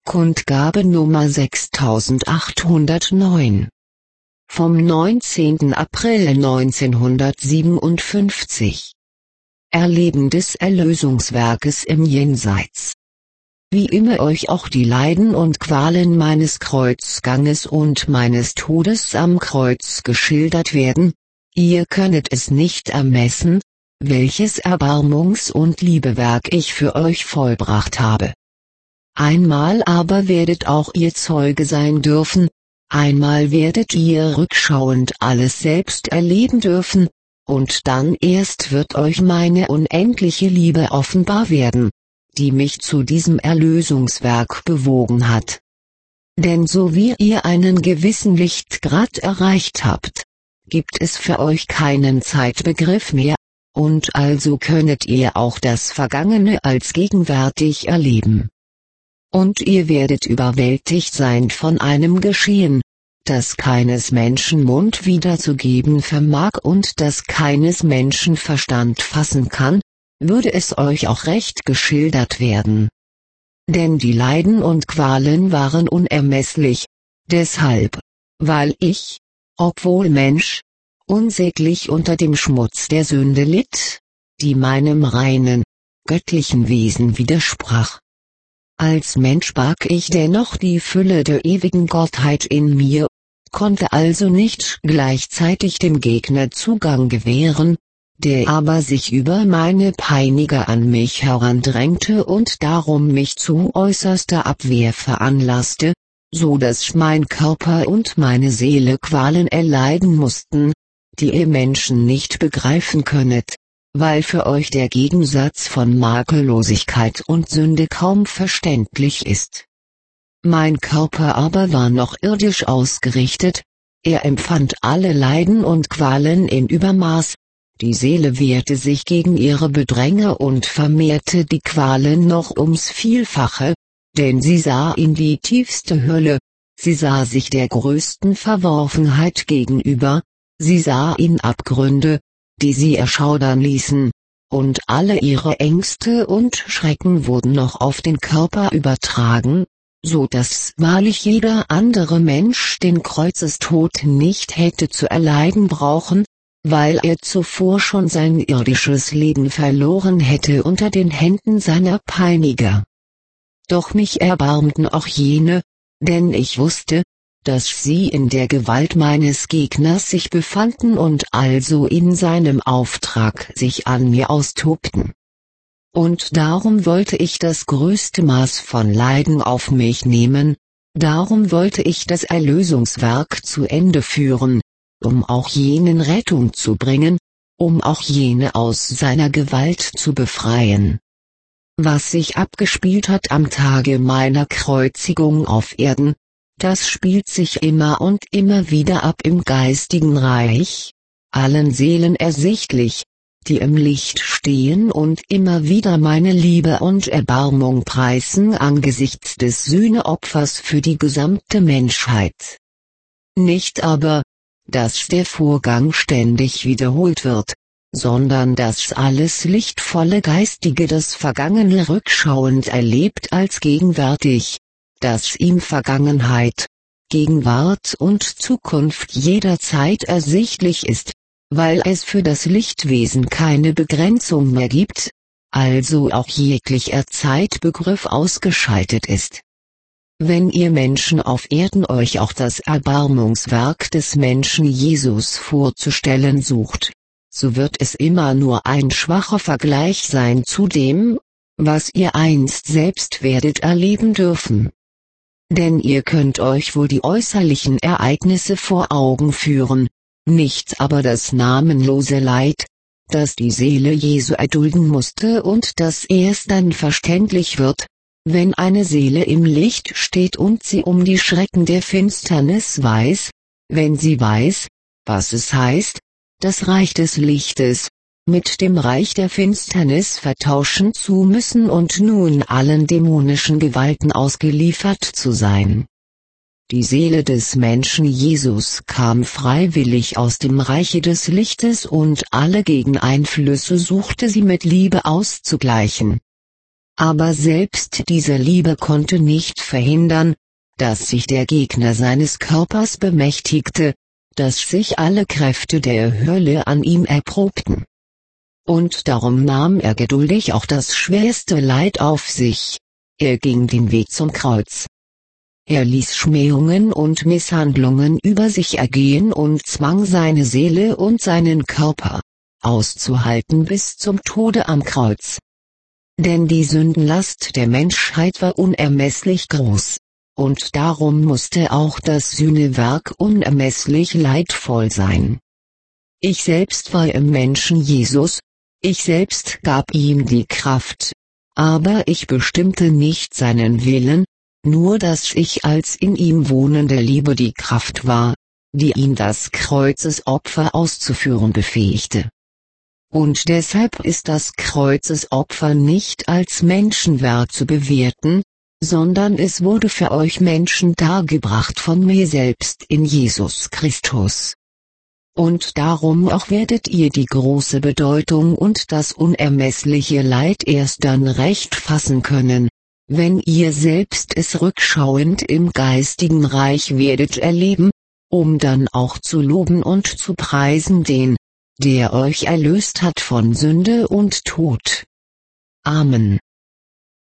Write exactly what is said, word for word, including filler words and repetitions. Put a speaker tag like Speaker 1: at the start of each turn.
Speaker 1: Kundgabe Nummer sechstausendachthundertneun. Vom neunzehnten April neunzehnhundertsiebenundfünfzig. Erleben des Erlösungswerkes im Jenseits. Wie immer euch auch die Leiden und Qualen meines Kreuzganges und meines Todes am Kreuz geschildert werden, ihr könnet es nicht ermessen, welches Erbarmungs- und Liebewerk ich für euch vollbracht habe. Einmal aber werdet auch ihr Zeuge sein dürfen, einmal werdet ihr rückschauend alles selbst erleben dürfen, und dann erst wird euch meine unendliche Liebe offenbar werden, die mich zu diesem Erlösungswerk bewogen hat. Denn so wie ihr einen gewissen Lichtgrad erreicht habt, gibt es für euch keinen Zeitbegriff mehr, und also könnet ihr auch das Vergangene als gegenwärtig erleben. Und ihr werdet überwältigt sein von einem Geschehen, das keines Menschen Mund wiederzugeben vermag und das keines Menschen Verstand fassen kann, würde es euch auch recht geschildert werden. Denn die Leiden und Qualen waren unermesslich, deshalb, weil ich, obwohl Mensch, unsäglich unter dem Schmutz der Sünde litt, die meinem reinen, göttlichen Wesen widersprach. Als Mensch barg ich dennoch die Fülle der ewigen Gottheit in mir, konnte also nicht gleichzeitig dem Gegner Zugang gewähren, der aber sich über meine Peiniger an mich herandrängte und darum mich zu äußerster Abwehr veranlasste, so dass mein Körper und meine Seele Qualen erleiden mussten, die ihr Menschen nicht begreifen könnet, weil für euch der Gegensatz von Makellosigkeit und Sünde kaum verständlich ist. Mein Körper aber war noch irdisch ausgerichtet, er empfand alle Leiden und Qualen in Übermaß, die Seele wehrte sich gegen ihre Bedränge und vermehrte die Qualen noch ums Vielfache, denn sie sah in die tiefste Hölle, sie sah sich der größten Verworfenheit gegenüber, sie sah in Abgründe, die sie erschaudern ließen, und alle ihre Ängste und Schrecken wurden noch auf den Körper übertragen, so dass wahrlich jeder andere Mensch den Kreuzestod nicht hätte zu erleiden brauchen, weil er zuvor schon sein irdisches Leben verloren hätte unter den Händen seiner Peiniger. Doch mich erbarmten auch jene, denn ich wusste, dass sie in der Gewalt meines Gegners sich befanden und also in seinem Auftrag sich an mir austobten. Und darum wollte ich das größte Maß von Leiden auf mich nehmen, darum wollte ich das Erlösungswerk zu Ende führen, um auch jenen Rettung zu bringen, um auch jene aus seiner Gewalt zu befreien. Was sich abgespielt hat am Tage meiner Kreuzigung auf Erden, das spielt sich immer und immer wieder ab im geistigen Reich, allen Seelen ersichtlich, die im Licht stehen und immer wieder meine Liebe und Erbarmung preisen angesichts des Sühneopfers für die gesamte Menschheit. Nicht aber, dass der Vorgang ständig wiederholt wird, sondern dass alles lichtvolle Geistige das Vergangene rückschauend erlebt als gegenwärtig, dass ihm Vergangenheit, Gegenwart und Zukunft jederzeit ersichtlich ist, weil es für das Lichtwesen keine Begrenzung mehr gibt, also auch jeglicher Zeitbegriff ausgeschaltet ist. Wenn ihr Menschen auf Erden euch auch das Erbarmungswerk des Menschen Jesus vorzustellen sucht, so wird es immer nur ein schwacher Vergleich sein zu dem, was ihr einst selbst werdet erleben dürfen. Denn ihr könnt euch wohl die äußerlichen Ereignisse vor Augen führen, nicht aber das namenlose Leid, das die Seele Jesu erdulden musste und das erst dann verständlich wird, wenn eine Seele im Licht steht und sie um die Schrecken der Finsternis weiß, wenn sie weiß, was es heißt, das Reich des Lichtes mit dem Reich der Finsternis vertauschen zu müssen und nun allen dämonischen Gewalten ausgeliefert zu sein. Die Seele des Menschen Jesus kam freiwillig aus dem Reiche des Lichtes und alle Gegeneinflüsse suchte sie mit Liebe auszugleichen. Aber selbst diese Liebe konnte nicht verhindern, dass sich der Gegner seines Körpers bemächtigte, dass sich alle Kräfte der Hölle an ihm erprobten. Und darum nahm er geduldig auch das schwerste Leid auf sich. Er ging den Weg zum Kreuz. Er ließ Schmähungen und Misshandlungen über sich ergehen und zwang seine Seele und seinen Körper auszuhalten bis zum Tode am Kreuz. Denn die Sündenlast der Menschheit war unermesslich groß, und darum musste auch das Sühnewerk unermesslich leidvoll sein. Ich selbst war im Menschen Jesus, ich selbst gab ihm die Kraft, aber ich bestimmte nicht seinen Willen, nur dass ich als in ihm wohnende Liebe die Kraft war, die ihn das Kreuzesopfer auszuführen befähigte. Und deshalb ist das Kreuzesopfer nicht als Menschenwerk zu bewerten, sondern es wurde für euch Menschen dargebracht von mir selbst in Jesus Christus. Und darum auch werdet ihr die große Bedeutung und das unermessliche Leid erst dann recht fassen können, wenn ihr selbst es rückschauend im geistigen Reich werdet erleben, um dann auch zu loben und zu preisen den, der euch erlöst hat von Sünde und Tod. Amen.